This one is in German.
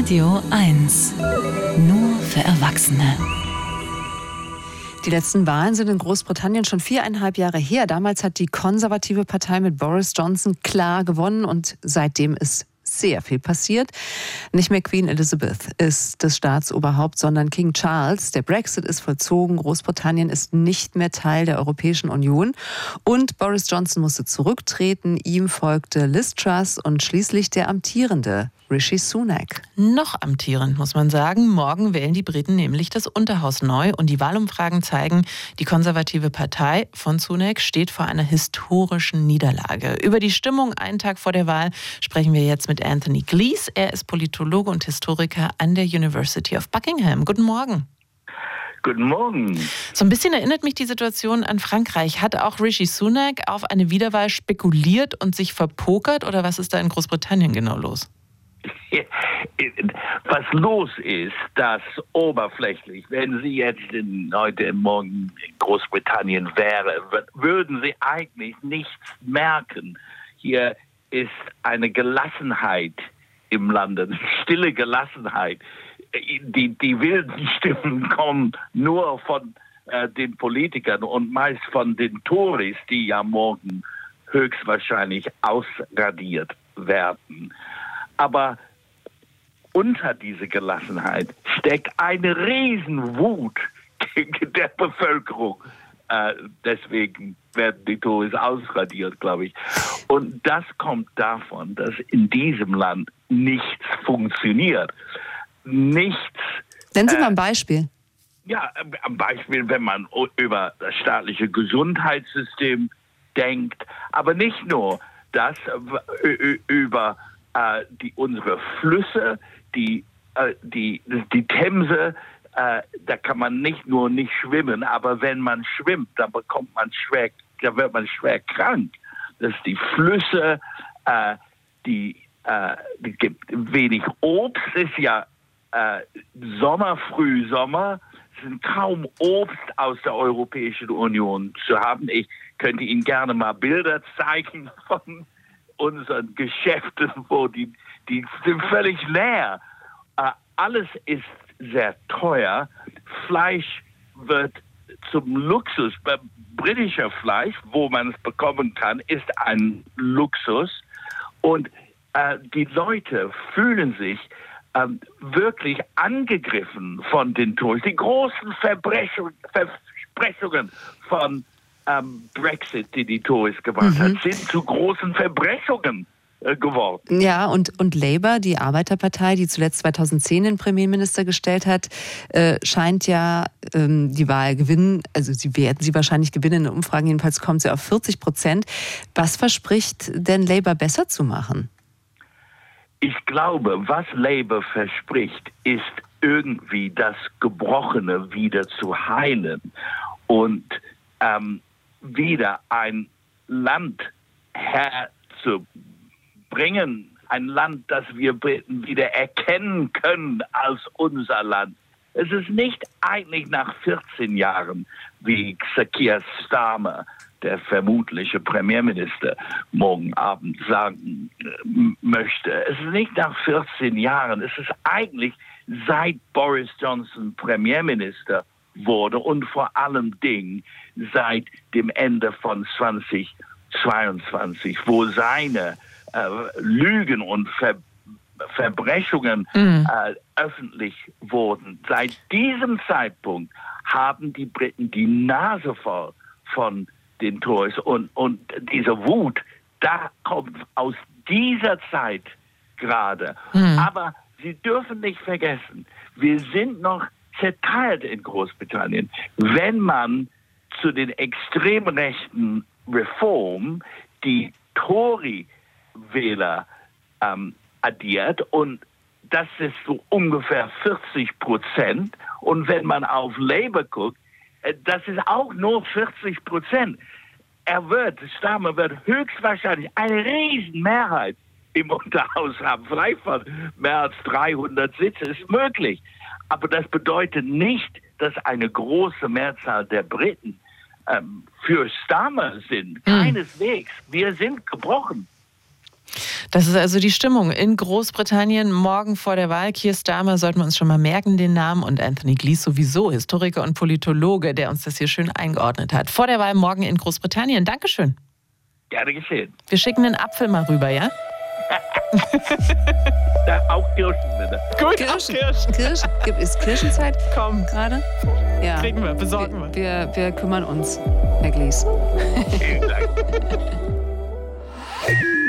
Radio 1. Nur für Erwachsene. Die letzten Wahlen sind in Großbritannien schon 4,5 Jahre her. Damals hat die konservative Partei mit Boris Johnson klar gewonnen und seitdem ist sehr viel passiert. Nicht mehr Queen Elizabeth ist das Staatsoberhaupt, sondern King Charles. Der Brexit ist vollzogen. Großbritannien ist nicht mehr Teil der Europäischen Union. Und Boris Johnson musste zurücktreten. Ihm folgte Liz Truss und schließlich der amtierende Rishi Sunak. Noch amtierend, muss man sagen. Morgen wählen die Briten nämlich das Unterhaus neu. Und die Wahlumfragen zeigen, die konservative Partei von Sunak steht vor einer historischen Niederlage. Über die Stimmung einen Tag vor der Wahl sprechen wir jetzt mit Anthony Glees. Er ist Politologe und Historiker an der University of Buckingham. Guten Morgen. Guten Morgen. So ein bisschen erinnert mich die Situation an Frankreich. Hat auch Rishi Sunak auf eine Wiederwahl spekuliert und sich verpokert? Oder was ist da in Großbritannien genau los? Was los ist, dass oberflächlich, wenn Sie jetzt heute Morgen in Großbritannien wären, würden Sie eigentlich nichts merken. Hier ist eine Gelassenheit im Lande, eine stille Gelassenheit. Die wilden Stimmen kommen nur von den Politikern und meist von den Tories, die ja morgen höchstwahrscheinlich ausradiert werden. Aber unter diese Gelassenheit steckt eine Riesenwut gegen der Bevölkerung. Deswegen werden die Tories ausradiert, glaube ich. Und das kommt davon, dass in diesem Land nichts funktioniert. Nichts. Nennen Sie mal ein Beispiel. Ja, am Beispiel, wenn man über das staatliche Gesundheitssystem denkt, aber nicht nur das, über unsere Flüsse, die Themse, da kann man nicht schwimmen, aber wenn man schwimmt, dann wird man schwer krank. Dass die Flüsse, es gibt wenig Obst, ist ja Frühsommer, es sind kaum Obst aus der Europäischen Union zu haben. Ich könnte Ihnen gerne mal Bilder zeigen von unseren Geschäften, wo die sind völlig leer. Alles ist sehr teuer. Fleisch wird zum Luxus. Britischer Fleisch, wo man es bekommen kann, ist ein Luxus. Und die Leute fühlen sich wirklich angegriffen von den Tories. Die großen Versprechungen von Brexit, die Tories gemacht hat, sind zu großen Verbrechungen geworden. Ja, und Labour, die Arbeiterpartei, die zuletzt 2010 den Premierminister gestellt hat, scheint ja die Wahl gewinnen, also sie werden sie wahrscheinlich gewinnen, in Umfragen jedenfalls kommt sie auf 40%. Was verspricht denn Labour besser zu machen? Ich glaube, was Labour verspricht, ist irgendwie das Gebrochene wieder zu heilen und wieder ein Land herzubringen, ein Land, das wir Briten wieder erkennen können als unser Land. Es ist nicht eigentlich nach 14 Jahren, wie Keir Starmer, der vermutliche Premierminister, morgen Abend sagen möchte. Es ist nicht nach 14 Jahren, es ist eigentlich seit Boris Johnson Premierminister wurde und vor allem seit dem Ende von 2022, wo seine Lügen und Verbrechungen öffentlich wurden. Seit diesem Zeitpunkt haben die Briten die Nase voll von den Tories und diese Wut, da kommt aus dieser Zeit gerade. Aber Sie dürfen nicht vergessen, wir sind noch zerteilt in Großbritannien. Wenn man zu den extrem rechten Reformen die Tory-Wähler addiert und das ist so ungefähr 40%. Und wenn man auf Labour guckt, das ist auch nur 40%. Starmer wird höchstwahrscheinlich eine Riesenmehrheit im Unterhaus haben. Vielleicht von mehr als 300 Sitze ist möglich. Aber das bedeutet nicht, dass eine große Mehrzahl der Briten für Starmer sind. Keineswegs. Wir sind gebrochen. Das ist also die Stimmung in Großbritannien morgen vor der Wahl. Keir Starmer sollten wir uns schon mal merken, den Namen. Und Anthony Gleeson sowieso, Historiker und Politologe, der uns das hier schön eingeordnet hat. Vor der Wahl morgen in Großbritannien. Dankeschön. Gerne geschehen. Wir schicken einen Apfel mal rüber, ja? Da auch Kirschen, bitte. Gut, Kirschen. Ist Kirschenzeit? Komm, Gerade? Ja. kriegen wir, besorgen wir. Wir kümmern uns, Herr Glees. Vielen Dank.